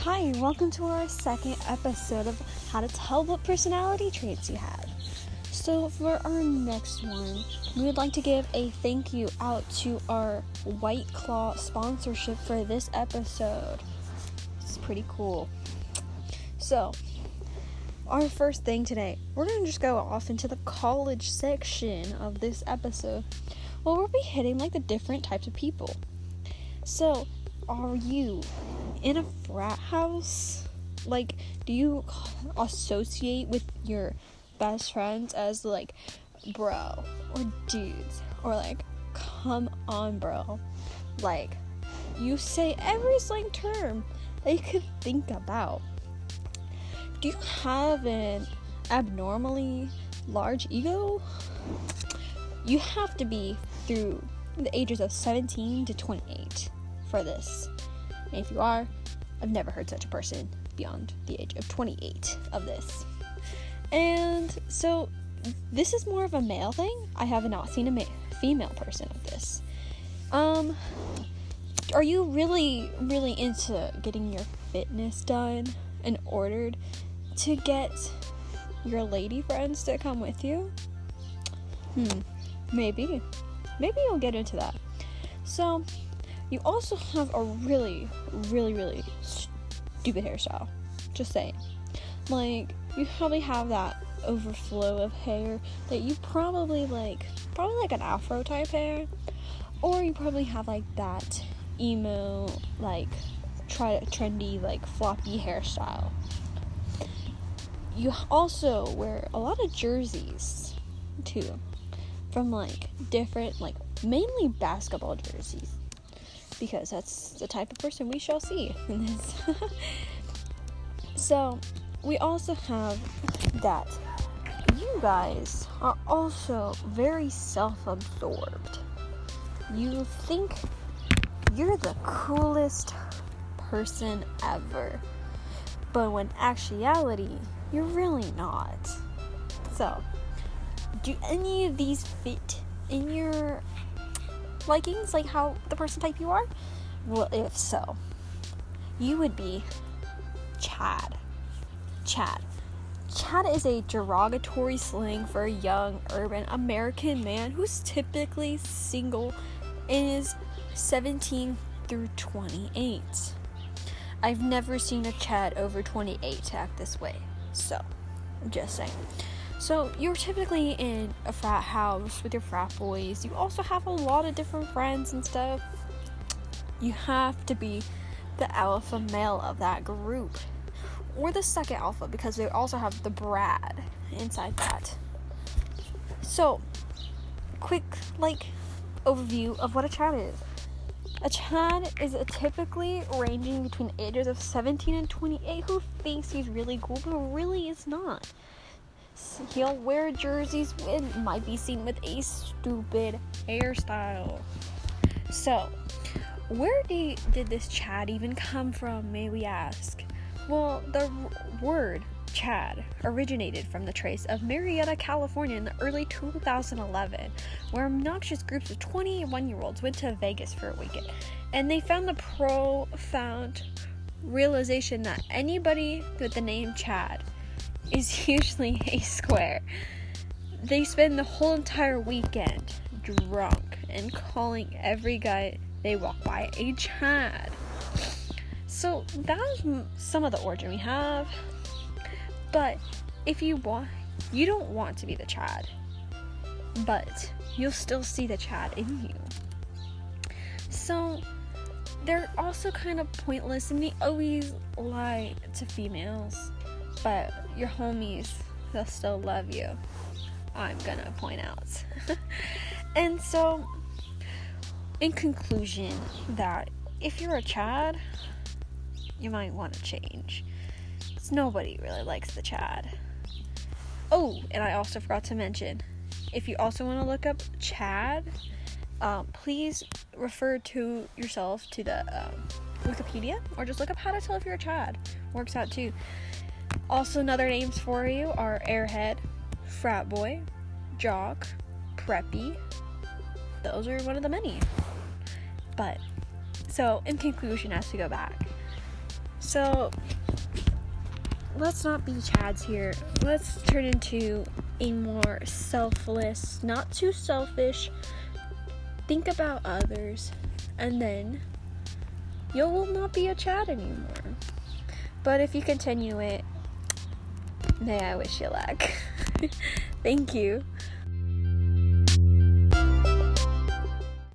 Hi, welcome to our second episode of how to tell what personality traits you have. So for our next one, we would like to give a thank you out to our White Claw sponsorship for this episode. It's pretty cool. So, our first thing today, we're going to just go off into the college section of this episode. Well, we'll be hitting like the different types of people. So, are you in a frat house? Like, do you associate with your best friends as like bro or dudes, or like come on bro? Like, you say every slang term that you could think about. Do you have an abnormally large ego? You have to be through the ages of 17 to 28 for this. And if you are, I've never heard such a person beyond the age of 28 of this. And so this is more of a male thing. I have not seen a female person of this. Are you really into getting your fitness done and ordered to get your lady friends to come with you? Maybe you'll get into that. So you also have a really stupid hairstyle. Just saying. Like, you probably have that overflow of hair that you probably like an afro type hair, or you probably have like that emo, like trendy, like floppy hairstyle. You also wear a lot of jerseys too, from like different, like mainly basketball jerseys, because that's the type of person we shall see in this. So we also have that you guys are also very self-absorbed. You think you're the coolest person ever, but when actuality, you're really not. So, do any of these fit in your likings, like how the person type you are? Well, if so, you would be Chad. Chad is a derogatory slang for a young urban American man who's typically single and is 17 through 28. I've never seen a Chad over 28 act this way, so I'm just saying. So you're typically in a frat house with your frat boys. You also have a lot of different friends and stuff. You have to be the alpha male of that group, or the second alpha, because they also have the Brad inside that. So, quick overview of what a Chad is. A Chad is a typically ranging between the ages of 17 and 28 who thinks he's really cool, but really is not. He'll wear jerseys and might be seen with a stupid hairstyle. So, where did this Chad even come from, may we ask? Well, the word Chad originated from the trace of Marietta, California in the early 2011, where obnoxious groups of 21-year-olds went to Vegas for a weekend, and they found the profound realization that anybody with the name Chad is usually a square. They spend the whole entire weekend drunk and calling every guy they walk by a Chad. So that's some of the origin we have. But if you don't want to be the Chad, but you'll still see the Chad in you. So they're also kind of pointless, and they always lie to females, but your homies, they'll still love you, I'm gonna point out. And so, in conclusion, that if you're a Chad, you might want to change. Nobody really likes the Chad. Oh, and I also forgot to mention, if you also want to look up Chad, please refer to yourself to the Wikipedia, or just look up how to tell if you're a Chad. Works out too. Also, another names for you are airhead, frat boy, jock, preppy. Those are one of the many. But, so in conclusion, as we go back, So, let's not be Chads here. Let's turn into a more selfless, not too selfish, think about others, and then you will not be a Chad anymore. But if you continue it, may I wish you luck. Thank you.